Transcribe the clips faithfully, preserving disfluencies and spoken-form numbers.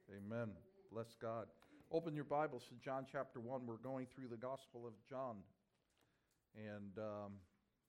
Amen. Bless God. Open your Bibles to John chapter one. We're going through the Gospel of John. And um,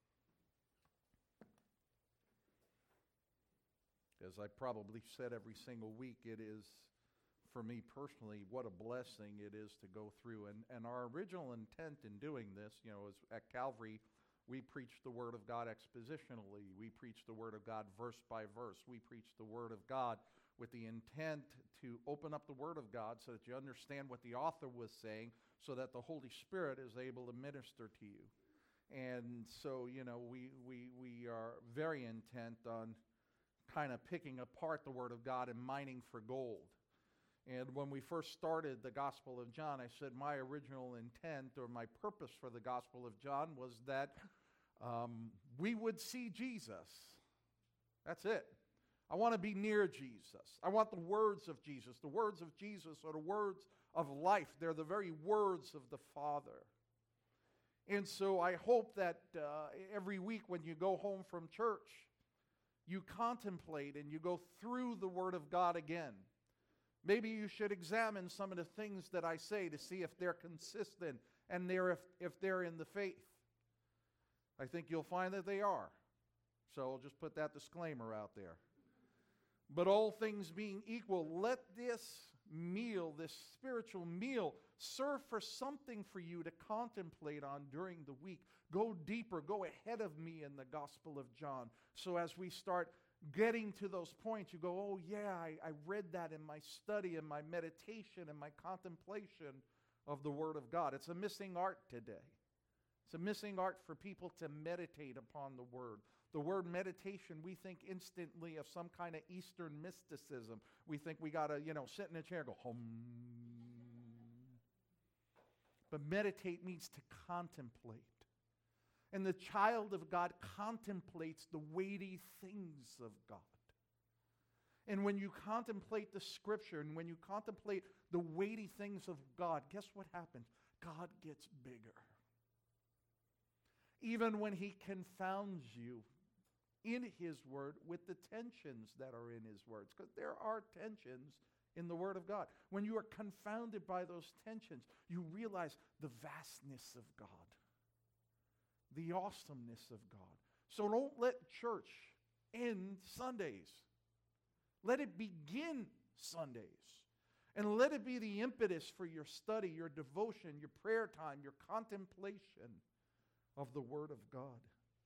as I probably said every single week, it is, for me personally, what a blessing it is to go through. And, and our original intent in doing this, you know, is at Calvary, we preach the Word of God expositionally. We preach the Word of God verse by verse. We preach the Word of God with the intent to open up the Word of God so that you understand what the author was saying, so that the Holy Spirit is able to minister to you. And so, you know, we we we are very intent on kind of picking apart the Word of God and mining for gold. And when we first started the Gospel of John, I said my original intent or my purpose for the Gospel of John was that um, we would see Jesus. That's it. I want to be near Jesus. I want the words of Jesus. The words of Jesus are the words of life. They're the very words of the Father. And so I hope that uh, every week when you go home from church, you contemplate and you go through the Word of God again. Maybe you should examine some of the things that I say to see if they're consistent and they're if, if they're in the faith. I think you'll find that they are. So I'll just put that disclaimer out there. But all things being equal, let this meal, this spiritual meal, serve for something for you to contemplate on during the week. Go deeper, go ahead of me in the Gospel of John. So as we start getting to those points, you go, oh yeah, I, I read that in my study, in my meditation, in my contemplation of the Word of God. It's a missing art today. It's a missing art for people to meditate upon the Word. The word meditation, we think instantly of some kind of Eastern mysticism. We think we got to, you know, sit in a chair and go, hum. But meditate means to contemplate. And the child of God contemplates the weighty things of God. And when you contemplate the Scripture and when you contemplate the weighty things of God, guess what happens? God gets bigger. Even when He confounds you in His Word with the tensions that are in His words. Because there are tensions in the Word of God. When you are confounded by those tensions, you realize the vastness of God. The awesomeness of God. So don't let church end Sundays. Let it begin Sundays. And let it be the impetus for your study, your devotion, your prayer time, your contemplation of the Word of God.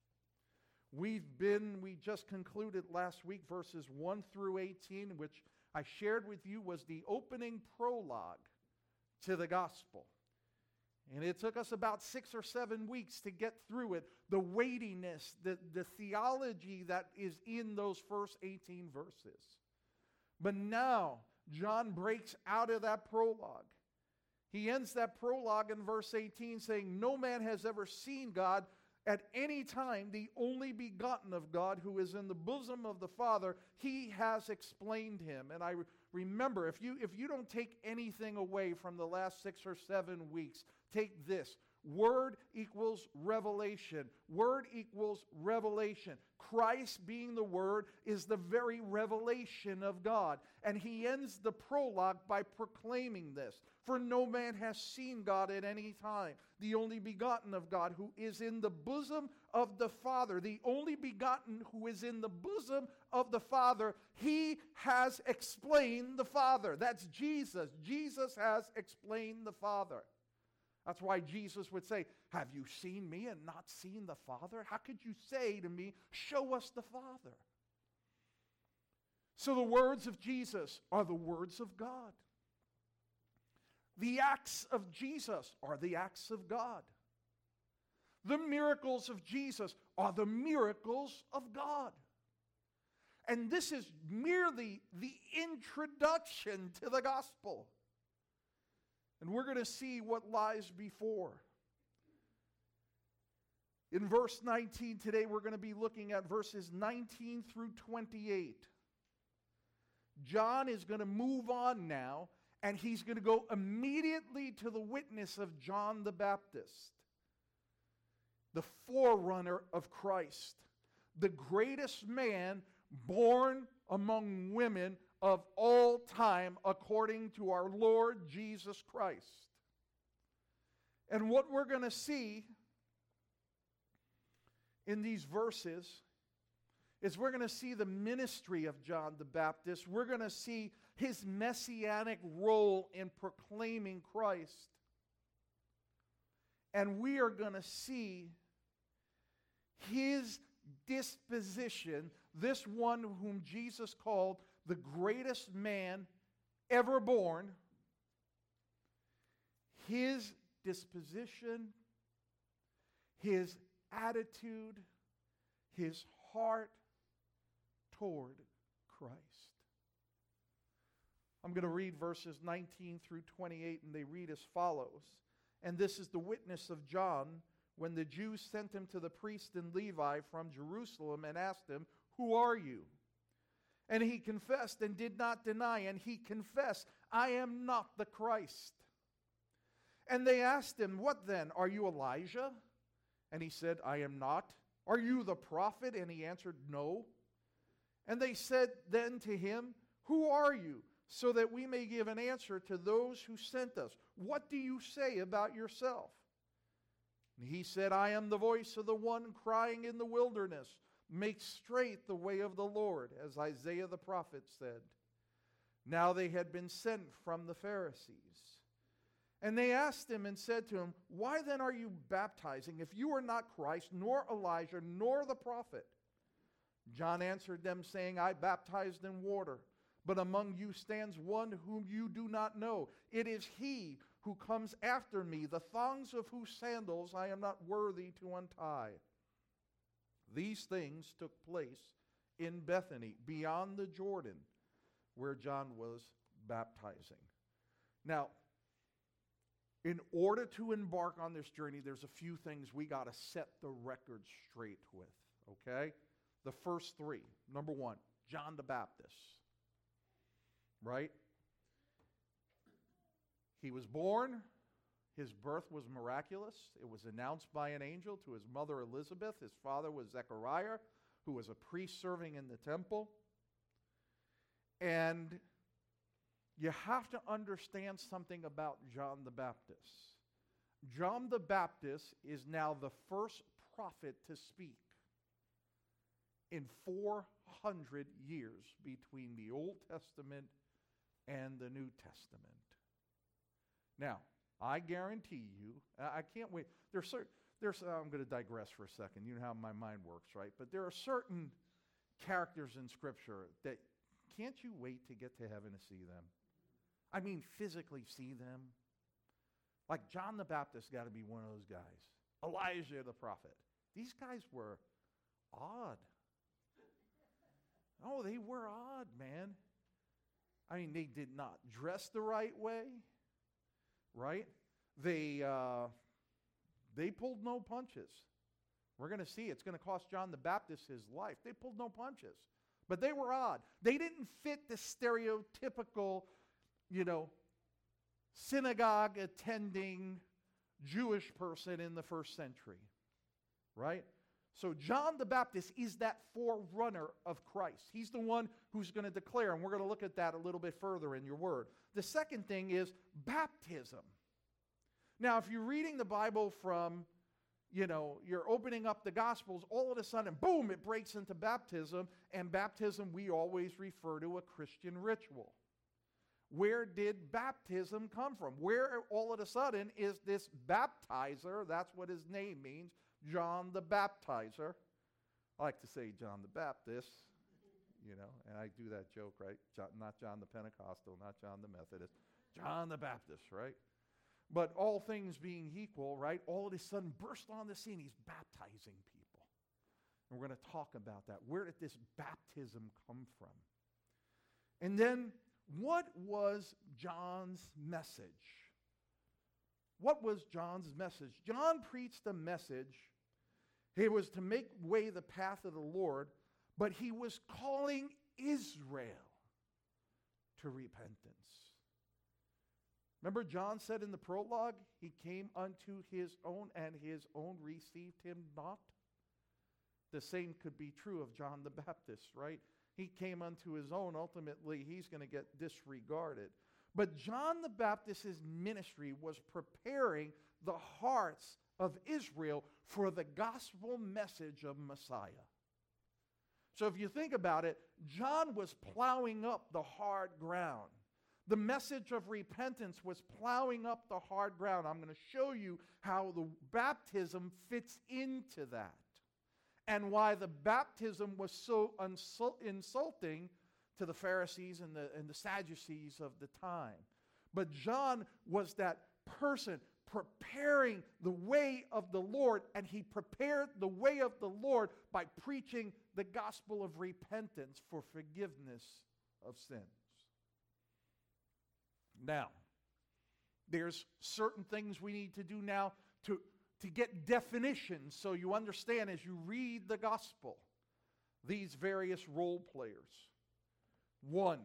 We've been, we just concluded last week verses one through eighteen, which I shared with you was the opening prologue to the gospel. And it took us about six or seven weeks to get through it. The weightiness, the, the theology that is in those first eighteen verses. But now, John breaks out of that prologue. He ends that prologue in verse eighteen saying, no man has ever seen God at any time, the only begotten of God who is in the bosom of the Father, He has explained Him. And I re- remember, if you, if you don't take anything away from the last six or seven weeks, take this. Word equals revelation. Word equals revelation. Christ being the Word is the very revelation of God. And He ends the prologue by proclaiming this. For no man has seen God at any time, the only begotten of God who is in the bosom of the Father. The only begotten who is in the bosom of the Father, He has explained the Father. That's Jesus. Jesus has explained the Father. That's why Jesus would say, have you seen me and not seen the Father? How could you say to me, show us the Father? So the words of Jesus are the words of God. The acts of Jesus are the acts of God. The miracles of Jesus are the miracles of God. And this is merely the introduction to the gospel. And we're going to see what lies before. In verse nineteen today, we're going to be looking at verses nineteen through twenty-eight. John is going to move on now, and he's going to go immediately to the witness of John the Baptist, the forerunner of Christ, the greatest man born among women of all time according to our Lord Jesus Christ. And what we're going to see in these verses is we're going to see the ministry of John the Baptist. We're going to see his messianic role in proclaiming Christ. And we are going to see his disposition, this one whom Jesus called the greatest man ever born, his disposition, his attitude, his heart toward Christ. I'm going to read verses nineteen through twenty-eight, and they read as follows. And this is the witness of John when the Jews sent him to the priest and Levi from Jerusalem and asked him, "Who are you?" And he confessed and did not deny, and he confessed, "I am not the Christ." And they asked him, "What then? Are you Elijah?" And he said, "I am not." "Are you the prophet?" And he answered, "No." And they said then to him, "Who are you? So that we may give an answer to those who sent us. What do you say about yourself?" And he said, "I am the voice of the one crying in the wilderness, 'Make straight the way of the Lord,' as Isaiah the prophet said." Now they had been sent from the Pharisees. And they asked him and said to him, "Why then are you baptizing, if you are not Christ, nor Elijah, nor the prophet?" John answered them, saying, "I baptized in water, but among you stands one whom you do not know. It is he who comes after me, the thongs of whose sandals I am not worthy to untie." These things took place in Bethany, beyond the Jordan, where John was baptizing. Now, in order to embark on this journey, there's a few things we got to set the record straight with, okay? The first three. Number one, John the Baptist. Right? He was born. His birth was miraculous. It was announced by an angel to his mother Elizabeth. His father was Zechariah, who was a priest serving in the temple. And you have to understand something about John the Baptist. John the Baptist is now the first prophet to speak in four hundred years between the Old Testament and the New Testament. Now, I guarantee you, I can't wait. There's certain, there's, uh, I'm going to digress for a second. You know how my mind works, right? But there are certain characters in Scripture that can't you wait to get to heaven to see them? I mean, physically see them. Like John the Baptist got to be one of those guys. Elijah the prophet. These guys were odd. Oh, they were odd, man. I mean, they did not dress the right way, right? They uh, they pulled no punches. We're going to see it's going to cost John the Baptist his life. They pulled no punches, but they were odd. They didn't fit the stereotypical, you know, synagogue attending Jewish person in the first century, right? So John the Baptist is that forerunner of Christ. He's the one who's going to declare, and we're going to look at that a little bit further in your word. The second thing is baptism. Now, if you're reading the Bible from, you know, you're opening up the Gospels, all of a sudden, boom, it breaks into baptism, and baptism we always refer to a Christian ritual. Where did baptism come from? Where all of a sudden is this baptizer, that's what his name means, John the Baptizer. I like to say John the Baptist, you know, and I do that joke, right? John, not John the Pentecostal, not John the Methodist, John the Baptist, right? But all things being equal, right, all of a sudden burst on the scene. He's baptizing people. And we're going to talk about that. Where did this baptism come from? And then, what was John's message? What was John's message? John preached a message. It was to make way the path of the Lord, but he was calling Israel to repentance. Remember, John said in the prologue, he came unto his own, and his own received him not. The same could be true of John the Baptist, right? He came unto his own. Ultimately, he's going to get disregarded. But John the Baptist's ministry was preparing the hearts of Israel for the gospel message of Messiah. So if you think about it, John was plowing up the hard ground. The message of repentance was plowing up the hard ground. I'm going to show you how the baptism fits into that, and why the baptism was so insult- insulting to the Pharisees and the, and the Sadducees of the time. But John was that person preparing the way of the Lord, and he prepared the way of the Lord by preaching the gospel of repentance for forgiveness of sins. Now, there's certain things we need to do now to, to get definitions so you understand as you read the gospel these various role players. One,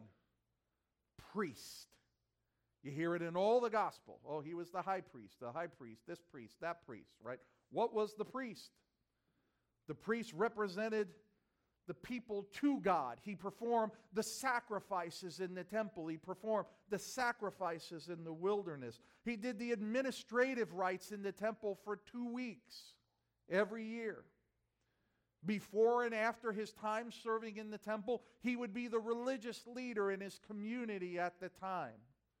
priest. You hear it in all the gospel. Oh, he was the high priest, the high priest, this priest, that priest, right? What was the priest? The priest represented the people to God. He performed the sacrifices in the temple. He performed the sacrifices in the wilderness. He did the administrative rites in the temple for two weeks every year. Before and after his time serving in the temple, he would be the religious leader in his community at the time.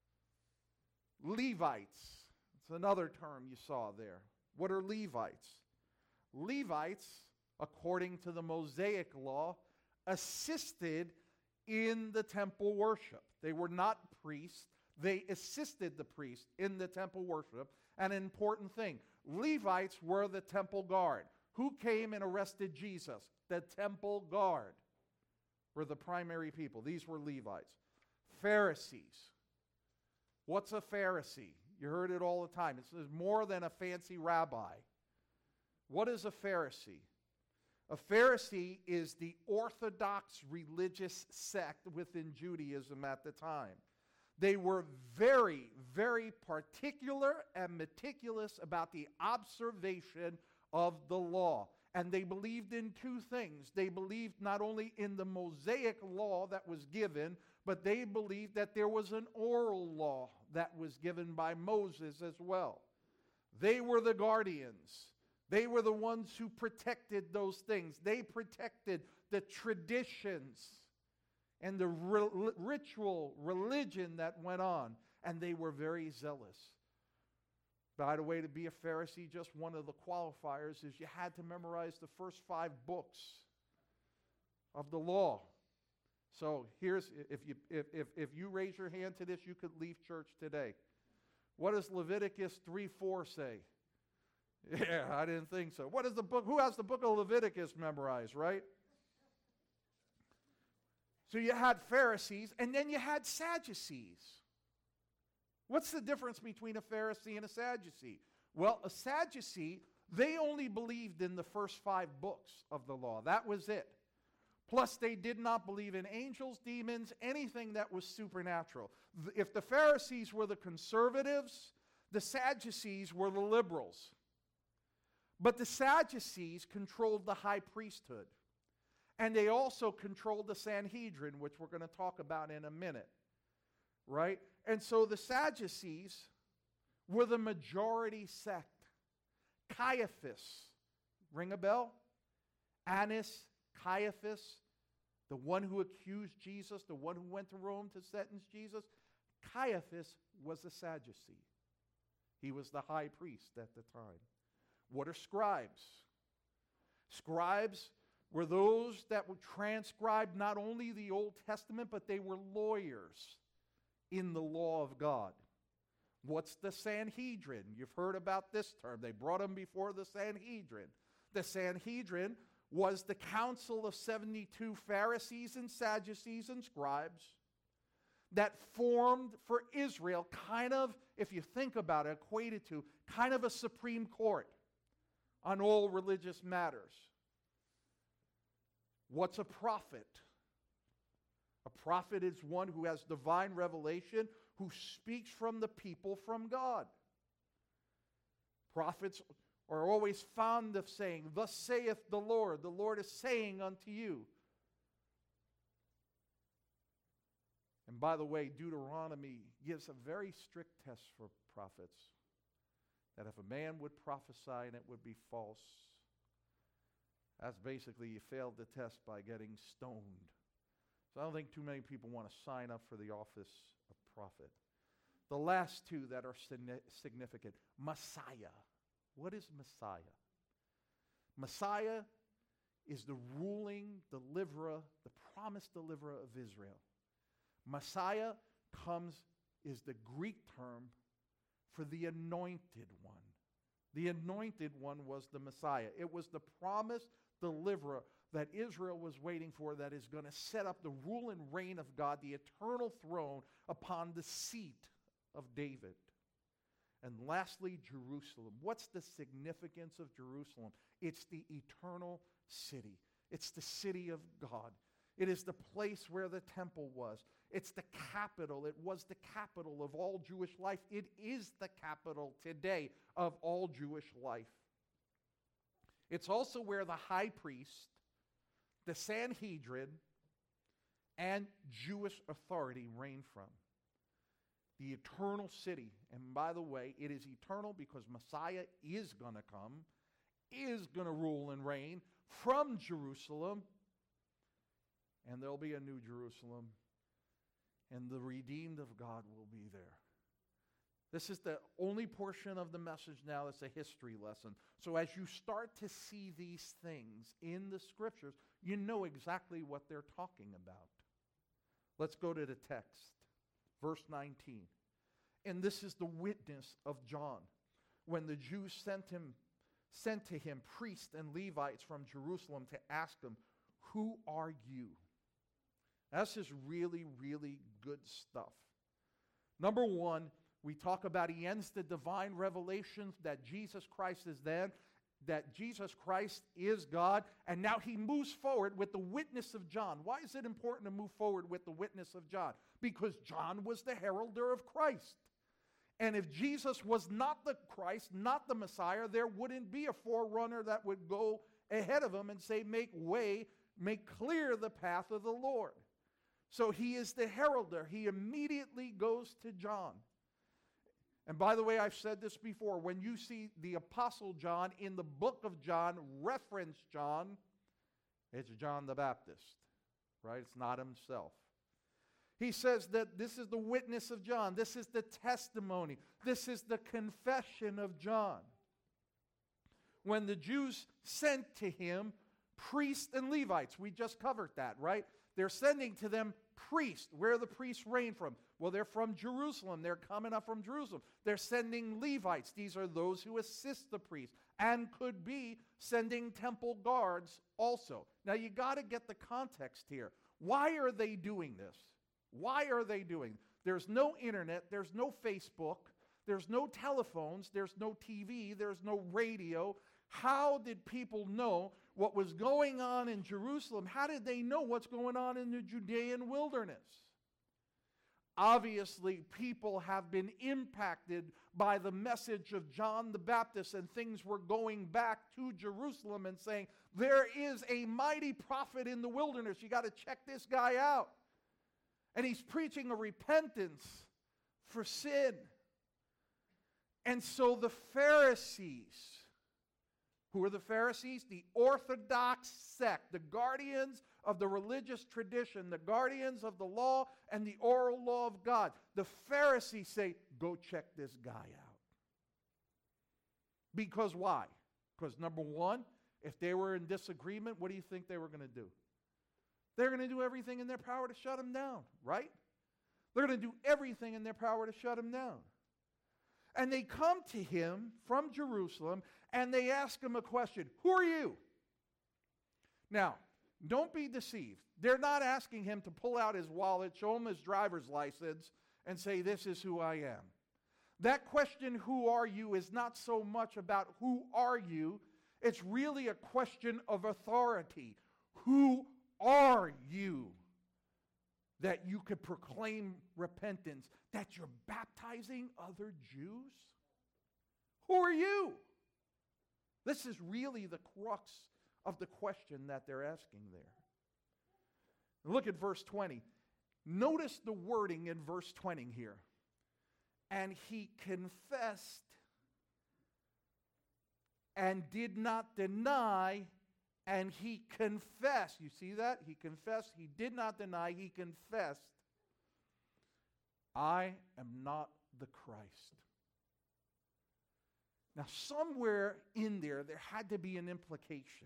Levites. It's another term you saw there. What are Levites? Levites, according to the Mosaic law, assisted in the temple worship. They were not priests. They assisted the priest in the temple worship. An important thing, Levites were the temple guard. Who came and arrested Jesus? The temple guard were the primary people. These were Levites. Pharisees. What's a Pharisee? You heard it all the time. It's more than a fancy rabbi. What is a Pharisee? A Pharisee is the orthodox religious sect within Judaism at the time. They were very, very particular and meticulous about the observation of the law. And they believed in two things. They believed not only in the Mosaic law that was given, but they believed that there was an oral law that was given by Moses as well. They were the guardians. They were the ones who protected those things. They protected the traditions and the ri- ritual religion that went on. And they were very zealous. By the way, to be a Pharisee, just one of the qualifiers is you had to memorize the first five books of the law. So here's, if you, if, if, if you raise your hand to this, you could leave church today. What does Leviticus three four say? Yeah, I didn't think so. What is the book? Who has the book of Leviticus memorized, right? So you had Pharisees, and then you had Sadducees. What's the difference between a Pharisee and a Sadducee? Well, a Sadducee, they only believed in the first five books of the law. That was it. Plus, they did not believe in angels, demons, anything that was supernatural. If the Pharisees were the conservatives, the Sadducees were the liberals. But the Sadducees controlled the high priesthood. And they also controlled the Sanhedrin, which we're going to talk about in a minute. Right? And so the Sadducees were the majority sect. Caiaphas, ring a bell? Annas, Caiaphas, the one who accused Jesus, the one who went to Rome to sentence Jesus. Caiaphas was a Sadducee. He was the high priest at the time. What are scribes? Scribes were those that would transcribe not only the Old Testament, but they were lawyers in the law of God. What's the Sanhedrin? You've heard about this term. They brought him before the Sanhedrin. The Sanhedrin was the council of seventy-two Pharisees and Sadducees and scribes that formed for Israel kind of, if you think about it, equated to kind of a Supreme Court on all religious matters. What's a prophet? A prophet is one who has divine revelation, who speaks from the people from God. Prophets are always fond of saying, "Thus saith the Lord." The Lord is saying unto you. by the way, Deuteronomy gives a very strict test for prophets. That if a man would prophesy and it would be false, that's basically you failed the test by getting stoned. So I don't think too many people want to sign up for the office of prophet. The last two that are significant. Messiah. What is Messiah? Messiah is the ruling deliverer, the promised deliverer of Israel. Messiah comes, is the Greek term for the anointed one. The anointed one was the Messiah. It was the promised deliverer that Israel was waiting for, that is going to set up the rule and reign of God, the eternal throne upon the seat of David. And lastly, Jerusalem. What's the significance of Jerusalem? It's the eternal city. It's the city of God. It is the place where the temple was. It's the capital. It was the capital of all Jewish life. It is the capital today of all Jewish life. It's also where the high priest, the Sanhedrin, and Jewish authority reign from. The eternal city. And by the way, it is eternal because Messiah is going to come, is going to rule and reign from Jerusalem. And there'll be a new Jerusalem. And the redeemed of God will be there. This is the only portion of the message now that's a history lesson. So as you start to see these things in the scriptures, you know exactly what they're talking about. Let's go to the text. Verse nineteen. And this is the witness of John. When the Jews sent him, sent to him priests and Levites from Jerusalem to ask him, "Who are you?" That's just really, really good stuff. Number one, we talk about he ends the divine revelation that Jesus Christ is then, that Jesus Christ is God, and now he moves forward with the witness of John. Why is it important to move forward with the witness of John? Because John was the heralder of Christ. And if Jesus was not the Christ, not the Messiah, there wouldn't be a forerunner that would go ahead of him and say, make way, make clear the path of the Lord. So he is the heralder. He immediately goes to John. And by the way, I've said this before. When you see the Apostle John in the book of John reference John, it's John the Baptist, right? It's not himself. He says that this is the witness of John. This is the testimony. This is the confession of John. When the Jews sent to him priests and Levites, we just covered that, right? They're sending to them priests. Where the priests reign from? Well, they're from Jerusalem. They're coming up from Jerusalem. They're sending Levites. These are those who assist the priest and could be sending temple guards also. Now, you got to get the context here. Why are they doing this? Why are they doing? There's no internet. There's no Facebook. There's no telephones. There's no T V. There's no radio. How did people know what was going on in Jerusalem? How did they know what's going on in the Judean wilderness? Obviously, people have been impacted by the message of John the Baptist, and things were going back to Jerusalem and saying, there is a mighty prophet in the wilderness. You got to check this guy out. And he's preaching a repentance for sin. And so the Pharisees, who are the Pharisees? The Orthodox sect, the guardians of the religious tradition, the guardians of the law and the oral law of God. The Pharisees say, go check this guy out. Because why? Because number one, if they were in disagreement, what do you think they were going to do? They're going to do everything in their power to shut him down, right? They're going to do everything in their power to shut him down. And they come to him from Jerusalem and they ask him a question. Who are you? Now, don't be deceived. They're not asking him to pull out his wallet, show him his driver's license, and say, this is who I am. That question, who are you, is not so much about who are you. It's really a question of authority. Who are you that you could proclaim repentance, that you're baptizing other Jews? Who are you? This is really the crux of the question that they're asking there. Look at verse twenty. Notice the wording in verse twenty here. And he confessed and did not deny, and he confessed. You see that? He confessed. He did not deny. He confessed. I am not the Christ. Now, somewhere in there, there had to be an implication.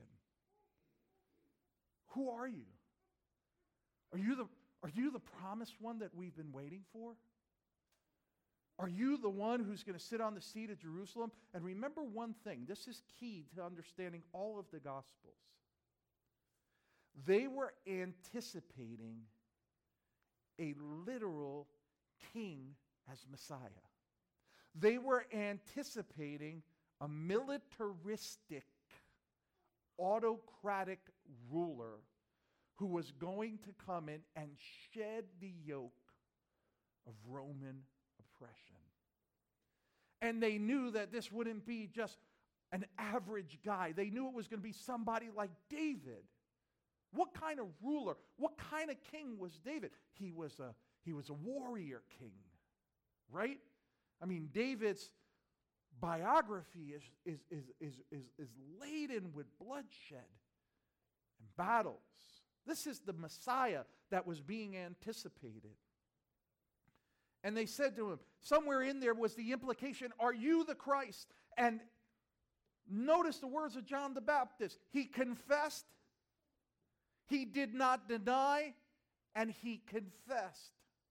Who are you? Are you the, are you the promised one that we've been waiting for? Are you the one who's going to sit on the seat of Jerusalem? And remember one thing. This is key to understanding all of the Gospels. They were anticipating a literal king as Messiah. They were anticipating a militaristic, autocratic ruler who was going to come in and shed the yoke of Roman oppression. And they knew that this wouldn't be just an average guy. They knew it was going to be somebody like David. What kind of ruler, what kind of king was David? He was a, he was a warrior king, right? I mean, David's biography is, is, is, is, is, is laden with bloodshed and battles. This is the Messiah that was being anticipated. And they said to him, somewhere in there was the implication, are you the Christ? And notice the words of John the Baptist. He confessed, he did not deny, and he confessed,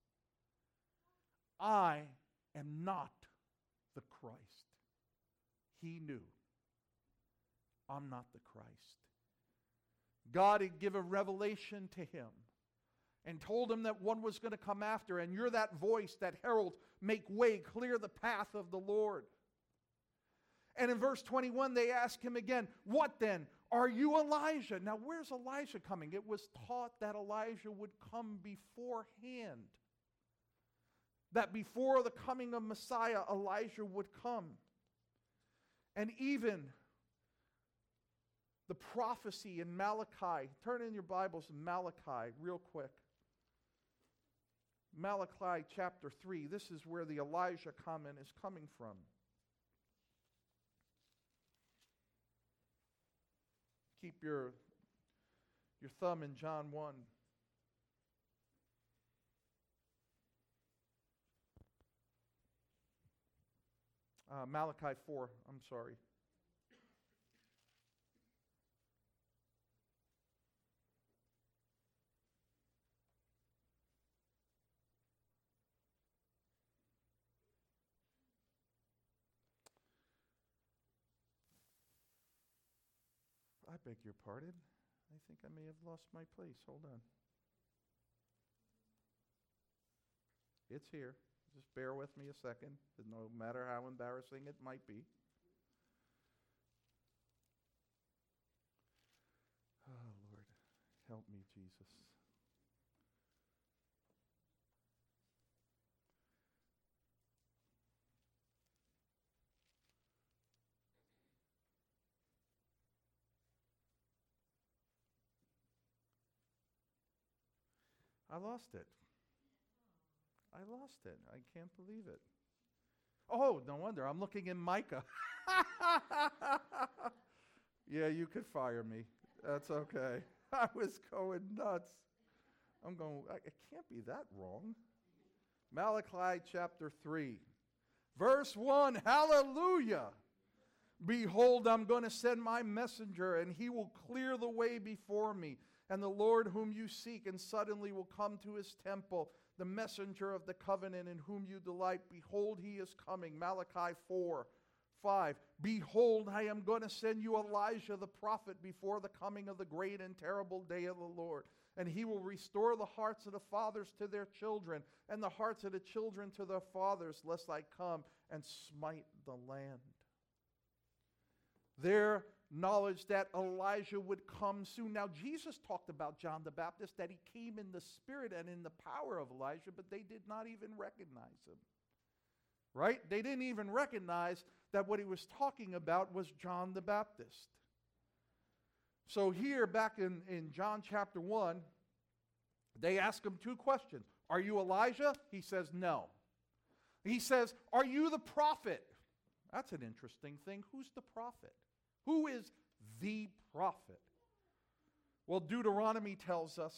I am not the Christ. He knew, I'm not the Christ. God had given revelation to him and told him that one was going to come after, and you're that voice that heralds, make way, clear the path of the Lord. And in verse twenty-one, they ask him again, what then? Are you Elijah? Now, where's Elijah coming? It was taught that Elijah would come beforehand. That before the coming of Messiah, Elijah would come. And even the prophecy in Malachi, turn in your Bibles to Malachi real quick. Malachi chapter three, this is where the Elijah comment is coming from. Keep your, your thumb in John one. Uh, Malachi four, I'm sorry. I beg your pardon. I think I may have lost my place. Hold on. It's here. Just bear with me a second, no matter how embarrassing it might be. Oh, Lord, help me, Jesus. I lost it. I lost it. I can't believe it. Oh, no wonder. I'm looking in Micah. Yeah, you could fire me. That's okay. I was going nuts. I'm going, I, it can't be that wrong. Malachi chapter three, verse one, hallelujah. Behold, I'm going to send my messenger, and he will clear the way before me. And the Lord whom you seek, and suddenly will come to his temple, the messenger of the covenant in whom you delight. Behold, he is coming. Malachi four, five. Behold, I am going to send you Elijah the prophet before the coming of the great and terrible day of the Lord. And he will restore the hearts of the fathers to their children, and the hearts of the children to their fathers, lest I come and smite the land. Their knowledge that Elijah would come soon. Now, Jesus talked about John the Baptist, that he came in the spirit and in the power of Elijah, but they did not even recognize him. Right? They didn't even recognize that what he was talking about was John the Baptist. So here, back in, in John chapter one, they ask him two questions. Are you Elijah? He says, no. He says, are you the prophet? That's an interesting thing. Who's the prophet? Who is the prophet? Well, Deuteronomy tells us,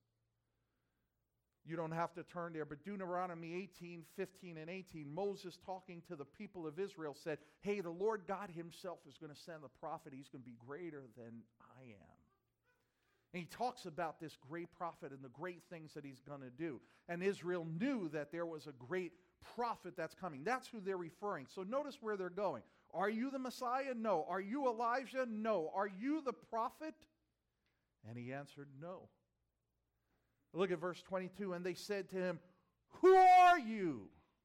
you don't have to turn there, but Deuteronomy eighteen, fifteen, and eighteen, Moses talking to the people of Israel said, hey, the Lord God himself is going to send the prophet. He's going to be greater than I am. And he talks about this great prophet and the great things that he's going to do. And Israel knew that there was a great prophet that's coming. That's who they're referring. So notice where they're going. Are you the Messiah? No. Are you Elijah? No. Are you the prophet? And he answered, no. Look at verse twenty-two. And they said to him, who are you?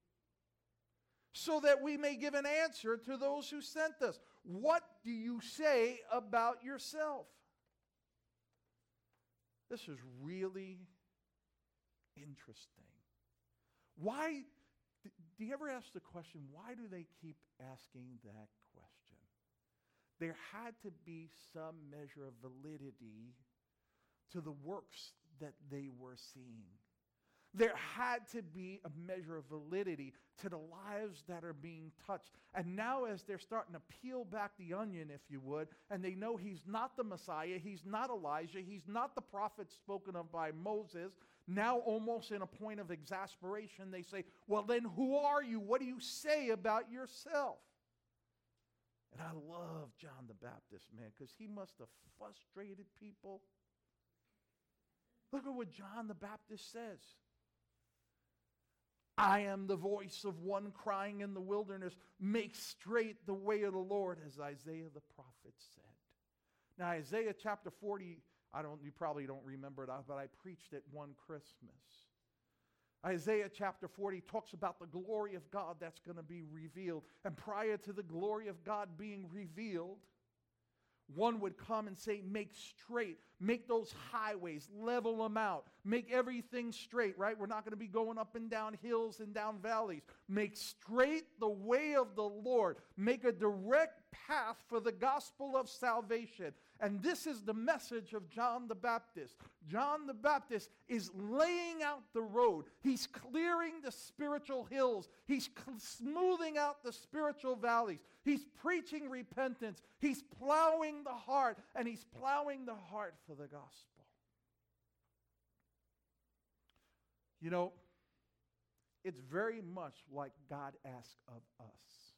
So that we may give an answer to those who sent us. What do you say about yourself? This is really interesting. Why, do you ever ask the question, why do they keep asking that question? There had to be some measure of validity to the works that they were seeing. There had to be a measure of validity to the lives that are being touched. And now as they're starting to peel back the onion, if you would, and they know he's not the Messiah, he's not Elijah, he's not the prophet spoken of by Moses, now almost in a point of exasperation, they say, well then who are you? What do you say about yourself? And I love John the Baptist, man, because he must have frustrated people. Look at what John the Baptist says. I am the voice of one crying in the wilderness, make straight the way of the Lord, as Isaiah the prophet said. Now Isaiah chapter forty, I don't, you probably don't remember it, but I preached it one Christmas. Isaiah chapter forty talks about the glory of God that's going to be revealed. And prior to the glory of God being revealed, one would come and say, make straight, make those highways, level them out, make everything straight, right? We're not going to be going up and down hills and down valleys. Make straight the way of the Lord. Make a direct path for the gospel of salvation. And this is the message of John the Baptist. John the Baptist is laying out the road. He's clearing the spiritual hills. He's cl- smoothing out the spiritual valleys. He's preaching repentance. He's plowing the heart, and he's plowing the heart for the gospel. You know, it's very much like God asks of us.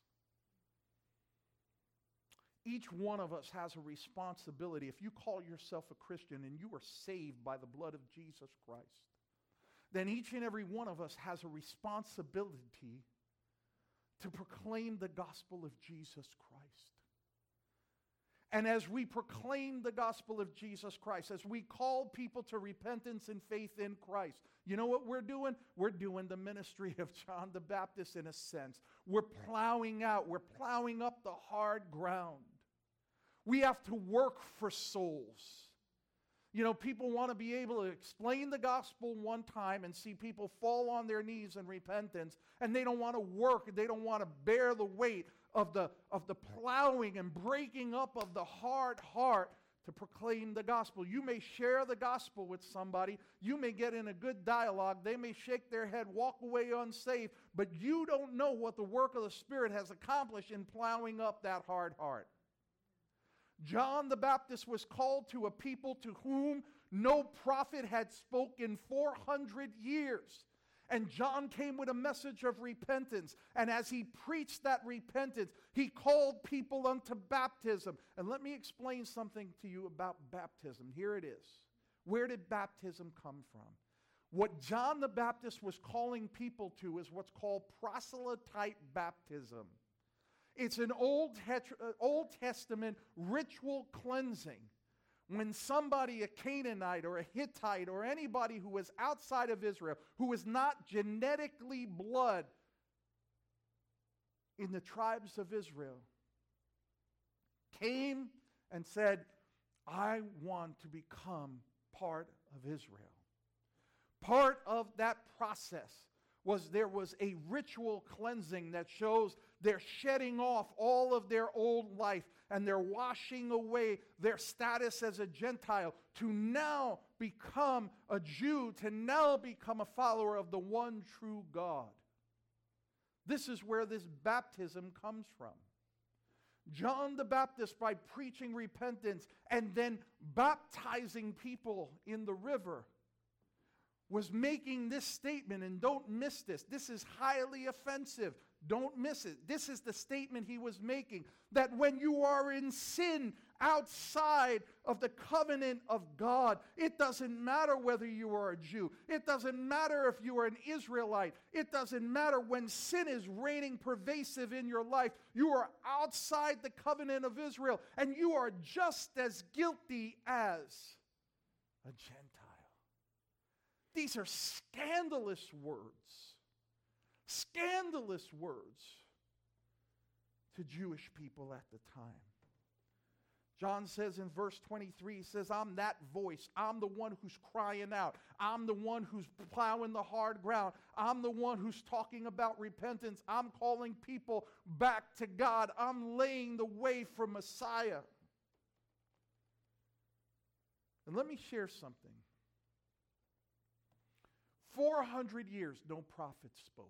Each one of us has a responsibility. If you call yourself a Christian and you are saved by the blood of Jesus Christ, then each and every one of us has a responsibility to proclaim the gospel of Jesus Christ. And as we proclaim the gospel of Jesus Christ, as we call people to repentance and faith in Christ, you know what we're doing? We're doing the ministry of John the Baptist in a sense. We're plowing out, we're plowing up the hard ground. We have to work for souls. You know, people want to be able to explain the gospel one time and see people fall on their knees in repentance, and they don't want to work, they don't want to bear the weight of the, of the plowing and breaking up of the hard heart to proclaim the gospel. You may share the gospel with somebody, you may get in a good dialogue, they may shake their head, walk away unsaved, but you don't know what the work of the Spirit has accomplished in plowing up that hard heart. John the Baptist was called to a people to whom no prophet had spoken four hundred years. And John came with a message of repentance. And as he preached that repentance, he called people unto baptism. And let me explain something to you about baptism. Here it is. Where did baptism come from? What John the Baptist was calling people to is what's called proselyte baptism. It's an Old, Tet- Old Testament ritual cleansing. When somebody, a Canaanite or a Hittite or anybody who was outside of Israel, who was not genetically blood in the tribes of Israel, came and said, I want to become part of Israel. Part of that process was there was a ritual cleansing that shows they're shedding off all of their old life and they're washing away their status as a Gentile to now become a Jew, to now become a follower of the one true God. This is where this baptism comes from. John the Baptist, by preaching repentance and then baptizing people in the river, was making this statement, and don't miss this. This is highly offensive. Don't miss it. This is the statement he was making, that when you are in sin outside of the covenant of God, it doesn't matter whether you are a Jew. It doesn't matter if you are an Israelite. It doesn't matter when sin is reigning pervasive in your life. You are outside the covenant of Israel, and you are just as guilty as a Gentile. These are scandalous words. Scandalous words to Jewish people at the time. John says in verse twenty-three, he says, I'm that voice. I'm the one who's crying out. I'm the one who's plowing the hard ground. I'm the one who's talking about repentance. I'm calling people back to God. I'm laying the way for Messiah. And let me share something. four hundred years, no prophet spoke.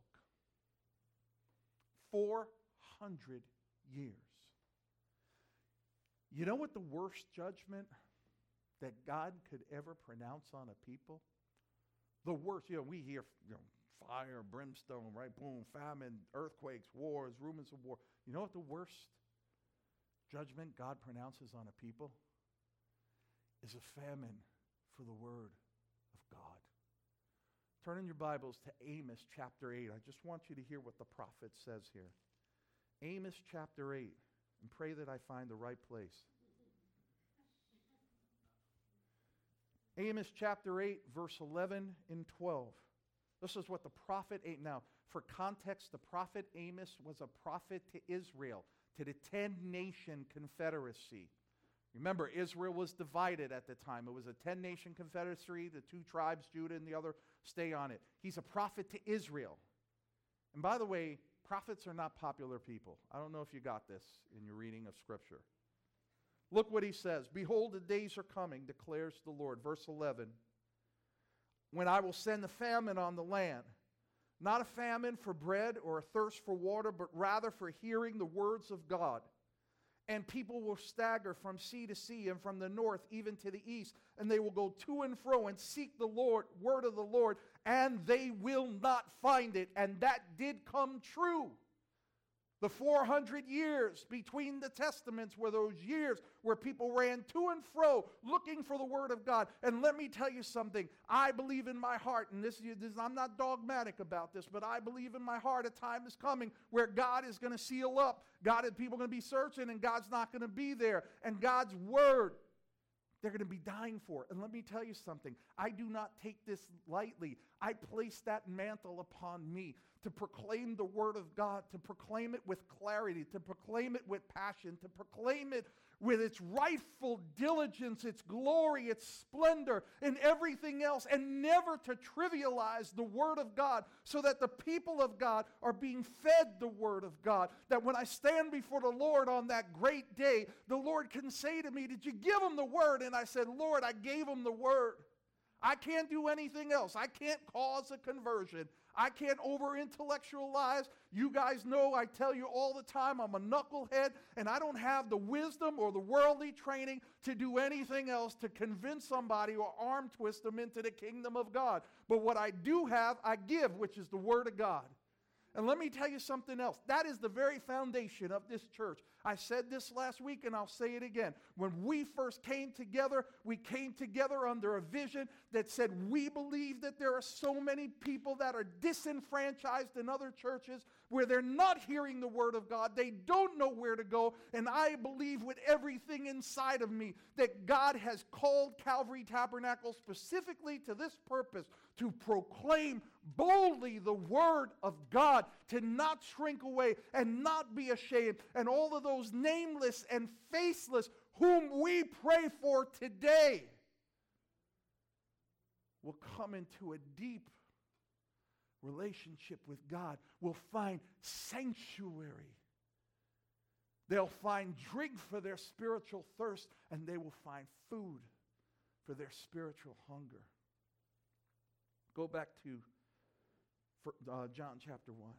four hundred years. You know what the worst judgment that God could ever pronounce on a people? The worst, you know, we hear, you know, fire, brimstone, right? Boom, famine, earthquakes, wars, rumors of war. You know what the worst judgment God pronounces on a people? Is a famine for the word of God. Turn in your Bibles to Amos chapter eight. I just want you to hear what the prophet says here. Amos chapter eight. And pray that I find the right place. Amos chapter eight, verse eleven and twelve. This is what the prophet Amos. Now, for context, the prophet Amos was a prophet to Israel, to the ten-nation confederacy. Remember, Israel was divided at the time. It was a ten-nation confederacy. The two tribes, Judah and the other, stay on it. He's a prophet to Israel. And by the way, prophets are not popular people. I don't know if you got this in your reading of Scripture. Look what he says. Behold, the days are coming, declares the Lord. Verse eleven. When I will send a famine on the land, not a famine for bread or a thirst for water, but rather for hearing the words of God. And people will stagger from sea to sea and from the north even to the east. And they will go to and fro and seek the Lord, word of the Lord, and they will not find it. And that did come true. The four hundred years between the testaments were those years where people ran to and fro looking for the word of God. And let me tell you something. I believe in my heart, and this, this I'm not dogmatic about this, but I believe in my heart a time is coming where God is going to seal up. God, people are going to be searching, and God's not going to be there. And God's word, they're going to be dying for. And let me tell you something. I do not take this lightly. I place that mantle upon me to proclaim the word of God, to proclaim it with clarity, to proclaim it with passion, to proclaim it with its rightful diligence, its glory, its splendor, and everything else, and never to trivialize the word of God, so that the people of God are being fed the word of God. That when I stand before the Lord on that great day, the Lord can say to me, did you give him the word? And I said, Lord, I gave him the word. I can't do anything else. I can't cause a conversion. I can't over-intellectualize. You guys know I tell you all the time I'm a knucklehead, and I don't have the wisdom or the worldly training to do anything else to convince somebody or arm twist them into the kingdom of God. But what I do have, I give, which is the word of God. And let me tell you something else. That is the very foundation of this church. I said this last week, and I'll say it again. When we first came together, we came together under a vision that said we believe that there are so many people that are disenfranchised in other churches where they're not hearing the word of God. They don't know where to go. And I believe with everything inside of me that God has called Calvary Tabernacle specifically to this purpose, to proclaim boldly the word of God, to not shrink away and not be ashamed. And all of those nameless and faceless whom we pray for today will come into a deep relationship with God will find sanctuary. They'll find drink for their spiritual thirst, and they will find food for their spiritual hunger. Go back to for, uh, John chapter one.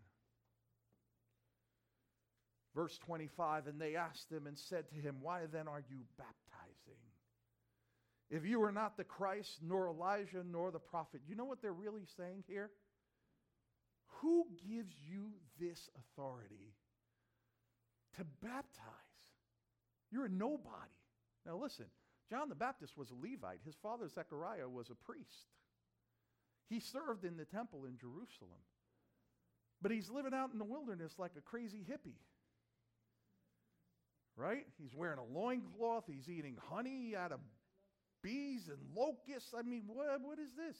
Verse twenty-five, and they asked him and said to him, why then are you baptizing? If you are not the Christ, nor Elijah, nor the prophet. You know what they're really saying here? Who gives you this authority to baptize? You're a nobody. Now listen, John the Baptist was a Levite. His father Zechariah was a priest. He served in the temple in Jerusalem. But he's living out in the wilderness like a crazy hippie. Right? He's wearing a loincloth. He's eating honey out of bees and locusts. I mean, what, what is this?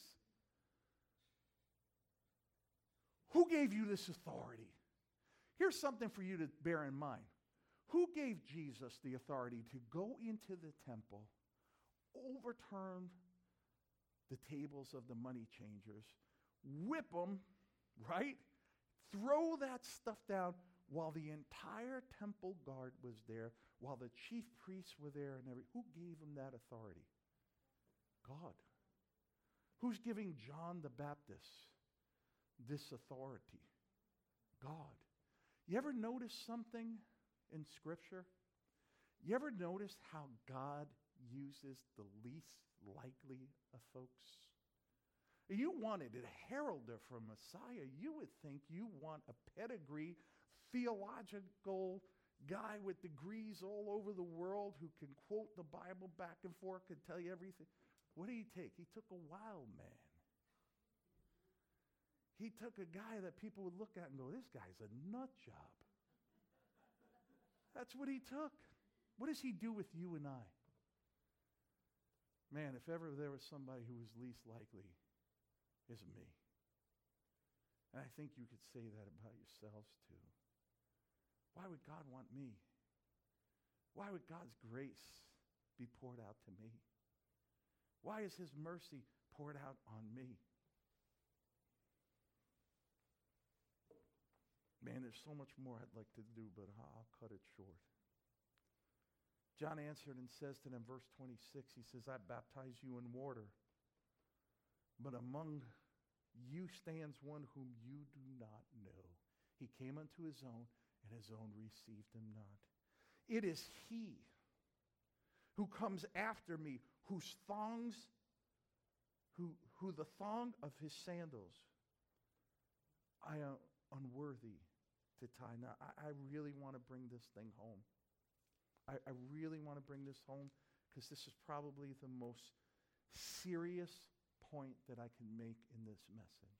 Who gave you this authority? Here's something for you to bear in mind. Who gave Jesus the authority to go into the temple, overturn the tables of the money changers, whip them, right? Throw that stuff down while the entire temple guard was there, while the chief priests were there and everything? Who gave him that authority? God. Who's giving John the Baptist this authority? God. You ever notice something in Scripture? You ever notice how God uses the least likely of folks? You wanted a heralder for Messiah. You would think you want a pedigree, theological guy with degrees all over the world who can quote the Bible back and forth, can tell you everything. What did he take? He took a wild man. He took a guy that people would look at and go, this guy's a nut job. That's what he took. What does he do with you and I? Man, if ever there was somebody who was least likely, it's me. And I think you could say that about yourselves too. Why would God want me? Why would God's grace be poured out to me? Why is his mercy poured out on me? Man, there's so much more I'd like to do, but I'll cut it short. John answered and says to them, verse twenty-six, he says, I baptize you in water, but among you stands one whom you do not know. He came unto his own, and his own received him not. It is he who comes after me, whose thongs, who, who the thong of his sandals I am unworthy to tie. Now, I, I really want to bring this thing home. I, I really want to bring this home because this is probably the most serious point that I can make in this message.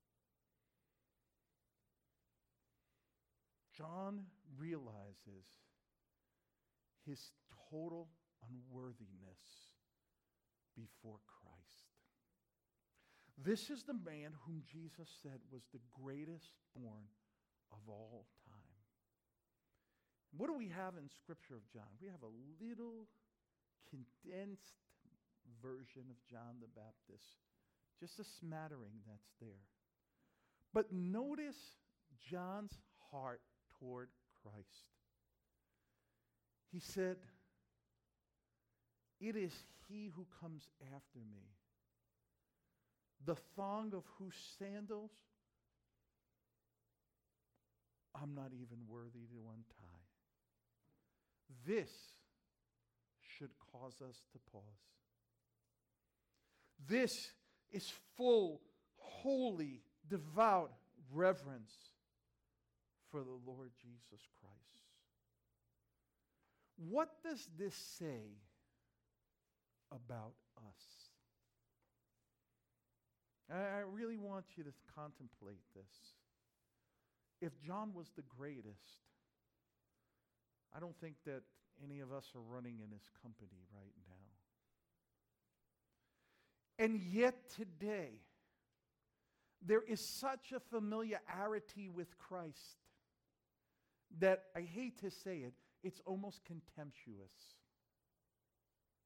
John realizes his total unworthiness before Christ. This is the man whom Jesus said was the greatest born of all time. What do we have in Scripture of John? We have a little condensed version of John the Baptist, just a smattering that's there. But notice John's heart toward Christ. He said, it is he who comes after me, the thong of whose sandals I'm not even worthy to untie. This should cause us to pause. This is full, holy, devout reverence for the Lord Jesus Christ. What does this say about us? I really want you to contemplate this. If John was the greatest, I don't think that any of us are running in his company right now. And yet today, there is such a familiarity with Christ that I hate to say it, it's almost contemptuous.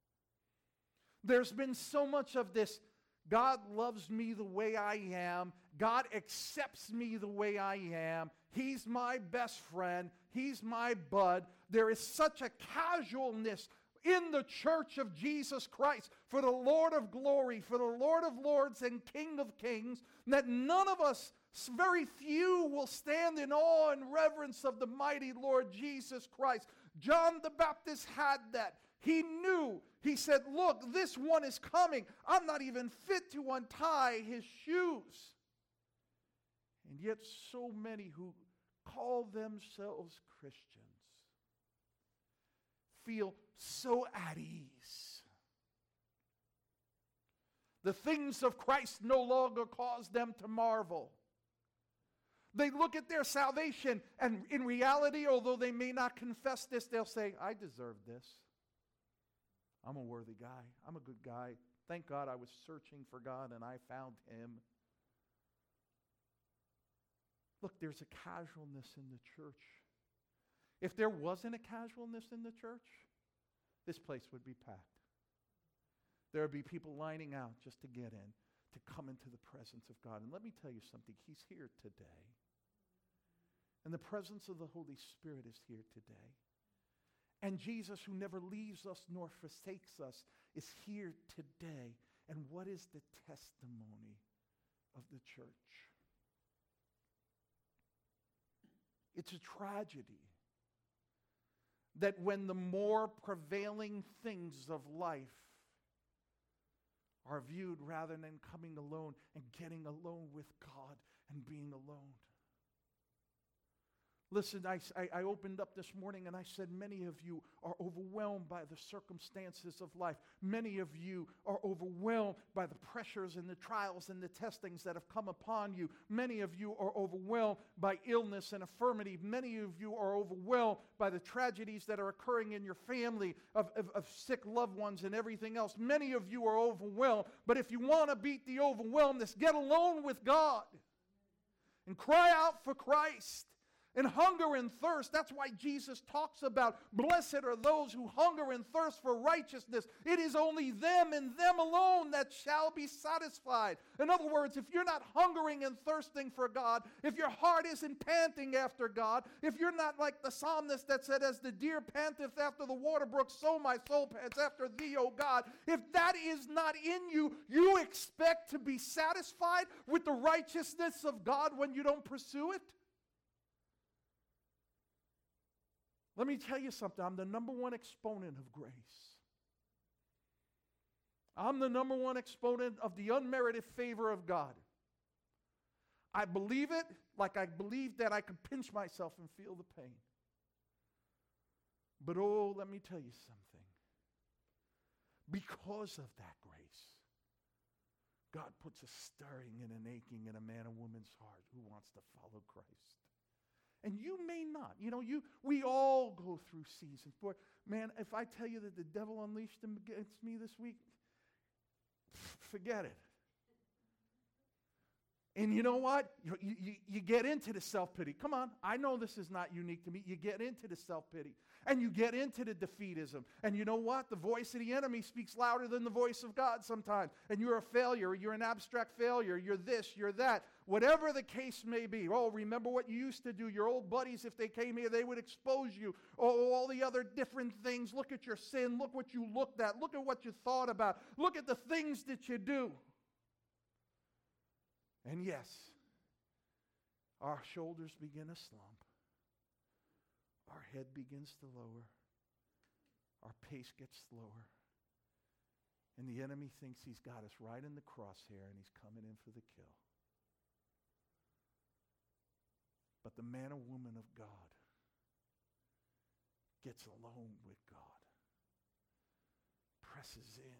There's been so much of this, God loves me the way I am. God accepts me the way I am. He's my best friend. He's my bud. There is such a casualness in the church of Jesus Christ for the Lord of glory, for the Lord of lords and King of kings, that none of us, very few, will stand in awe and reverence of the mighty Lord Jesus Christ. John the Baptist had that. He knew. He said, look, this one is coming. I'm not even fit to untie his shoes. And yet so many who call themselves Christians feel so at ease. The things of Christ no longer cause them to marvel. They look at their salvation, and in reality, although they may not confess this, they'll say, I deserve this. I'm a worthy guy. I'm a good guy. Thank God I was searching for God and I found him. Look, there's a casualness in the church. If there wasn't a casualness in the church, this place would be packed. There would be people lining out just to get in, to come into the presence of God. And let me tell you something, he's here today. And the presence of the Holy Spirit is here today. And Jesus, who never leaves us nor forsakes us, is here today. And what is the testimony of the church? It's a tragedy that when the more prevailing things of life are viewed rather than coming alone and getting alone with God and being alone. Listen, I, I opened up this morning and I said many of you are overwhelmed by the circumstances of life. Many of you are overwhelmed by the pressures and the trials and the testings that have come upon you. Many of you are overwhelmed by illness and infirmity. Many of you are overwhelmed by the tragedies that are occurring in your family of, of, of sick loved ones and everything else. Many of you are overwhelmed. But if you want to beat the overwhelmness, get alone with God and cry out for Christ. And hunger and thirst, that's why Jesus talks about, blessed are those who hunger and thirst for righteousness. It is only them and them alone that shall be satisfied. In other words, if you're not hungering and thirsting for God, if your heart isn't panting after God, if you're not like the psalmist that said, as the deer panteth after the water brook, so my soul pants after thee, O God. If that is not in you, you expect to be satisfied with the righteousness of God when you don't pursue it? Let me tell you something. I'm the number one exponent of grace. I'm the number one exponent of the unmerited favor of God. I believe it like I believe that I can pinch myself and feel the pain. But oh, let me tell you something. Because of that grace, God puts a stirring and an aching in a man or woman's heart who wants to follow Christ. And you may not. You know, you we all go through seasons. Boy, man, if I tell you that the devil unleashed him against me this week, forget it. And you know what? You, you, you get into the self-pity. Come on, I know this is not unique to me. You get into the self-pity. And you get into the defeatism. And you know what? The voice of the enemy speaks louder than the voice of God sometimes. And you're a failure. You're an abstract failure. You're this, you're that. Whatever the case may be. Oh, remember what you used to do. Your old buddies, if they came here, they would expose you. Oh, all the other different things. Look at your sin. Look what you looked at. Look at what you thought about. Look at the things that you do. And yes, our shoulders begin to slump. Our head begins to lower. Our pace gets slower. And the enemy thinks he's got us right in the crosshair and he's coming in for the kill. But the man or woman of God gets alone with God, presses in,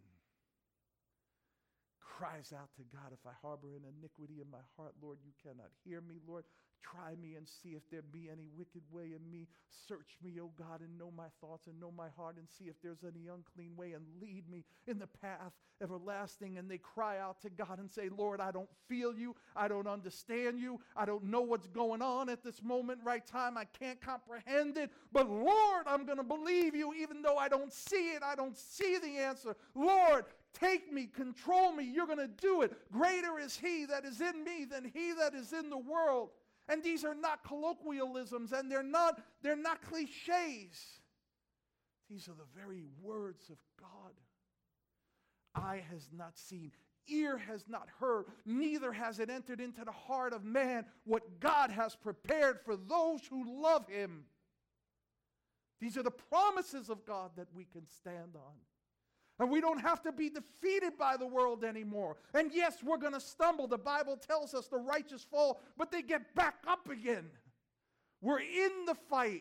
cries out to God, if I harbor an iniquity in my heart, Lord, you cannot hear me, Lord. Try me and see if there be any wicked way in me. Search me, O God, and know my thoughts and know my heart and see if there's any unclean way and lead me in the path everlasting. And they cry out to God and say, Lord, I don't feel you. I don't understand you. I don't know what's going on at this moment, right time. I can't comprehend it. But Lord, I'm going to believe you even though I don't see it. I don't see the answer. Lord, take me, control me. You're going to do it. Greater is he that is in me than he that is in the world. And these are not colloquialisms, and they're not, they're not cliches. These are the very words of God. Eye has not seen, ear has not heard, neither has it entered into the heart of man what God has prepared for those who love him. These are the promises of God that we can stand on. And we don't have to be defeated by the world anymore. And yes, we're going to stumble. The Bible tells us the righteous fall, but they get back up again. We're in the fight.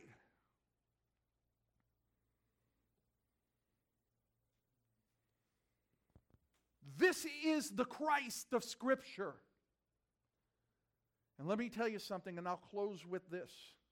This is the Christ of Scripture. And let me tell you something, and I'll close with this.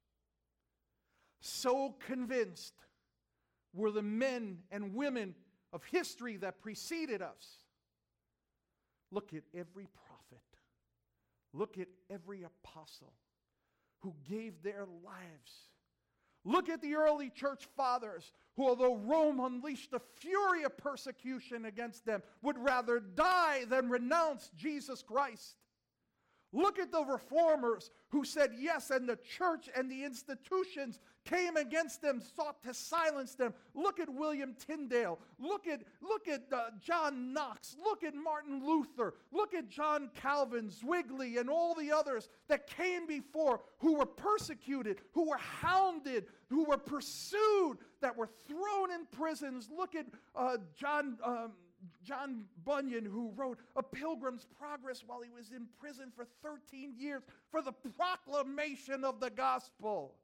So convinced were the men and women of history that preceded us. Look at every prophet. Look at every apostle who gave their lives. Look at the early church fathers who, although Rome unleashed a fury of persecution against them, would rather die than renounce Jesus Christ. Look at the reformers who said yes, and the church and the institutions came against them, sought to silence them. Look at William Tyndale. Look at, look at uh, John Knox. Look at Martin Luther. Look at John Calvin, Zwingli, and all the others that came before, who were persecuted, who were hounded, who were pursued, that were thrown in prisons. Look at uh, John... Um, John Bunyan, who wrote A Pilgrim's Progress while he was in prison for thirteen years for the proclamation of the gospel.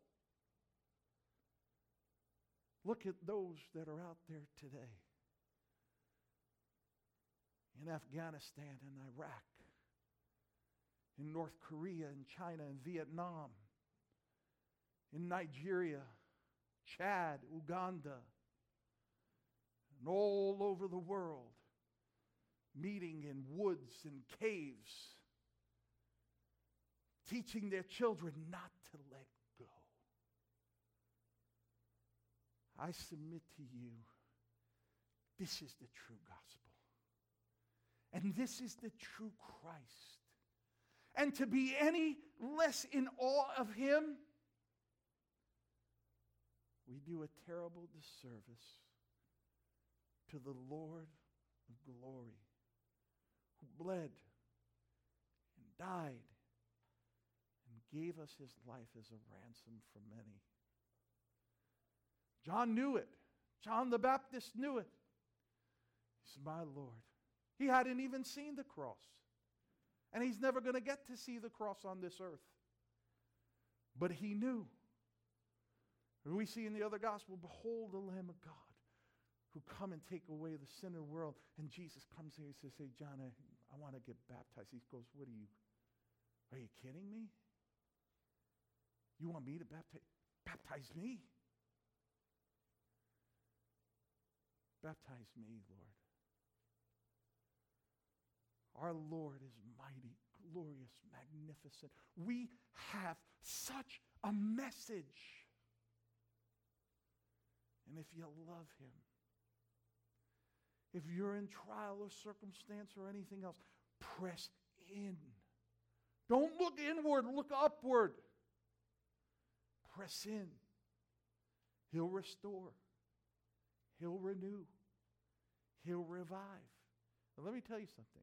Look at those that are out there today in Afghanistan and Iraq, in North Korea and China and Vietnam, in Nigeria, Chad, Uganda, and all over the world, meeting in woods and caves, teaching their children not to let go. I submit to you, this is the true gospel. And this is the true Christ. And to be any less in awe of him, we do a terrible disservice to the Lord of glory, who bled and died and gave us his life as a ransom for many. John knew it. John the Baptist knew it. He's my Lord. He hadn't even seen the cross. And he's never going to get to see the cross on this earth. But he knew. And we see in the other gospel, behold the Lamb of God, who come and take away the sin of the world. And Jesus comes here and says, hey, John, I, I want to get baptized. He goes, what are you, are you kidding me? You want me to baptize? Baptize me? Baptize me, Lord. Our Lord is mighty, glorious, magnificent. We have such a message. And if you love him, if you're in trial or circumstance or anything else, press in. Don't look inward, look upward. Press in. He'll restore. He'll renew. He'll revive. Now let me tell you something.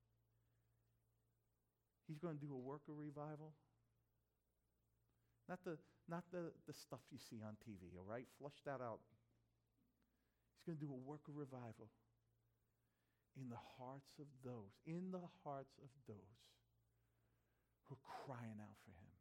He's going to do a work of revival. Not the, not the, the stuff you see on T V, all right? Flush that out. He's going to do a work of revival in the hearts of those, in the hearts of those who are crying out for him.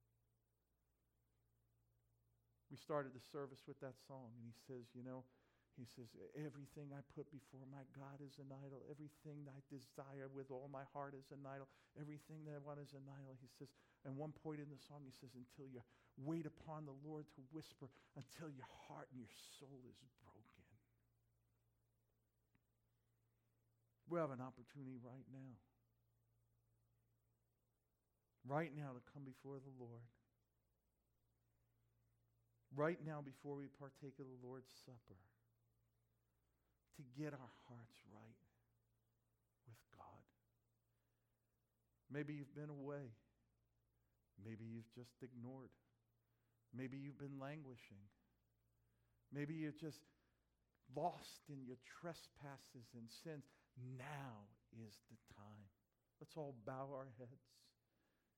We started the service with that song, and he says, you know, he says, everything I put before my God is an idol. Everything I desire with all my heart is an idol. Everything that I want is an idol. He says, at one point in the song, he says, until you wait upon the Lord to whisper, until your heart and your soul is broken. We have an opportunity right now. Right now to come before the Lord. Right now before we partake of the Lord's Supper. To get our hearts right. Maybe you've been away. Maybe you've just ignored. Maybe you've been languishing. Maybe you're just lost in your trespasses and sins. Now is the time. Let's all bow our heads.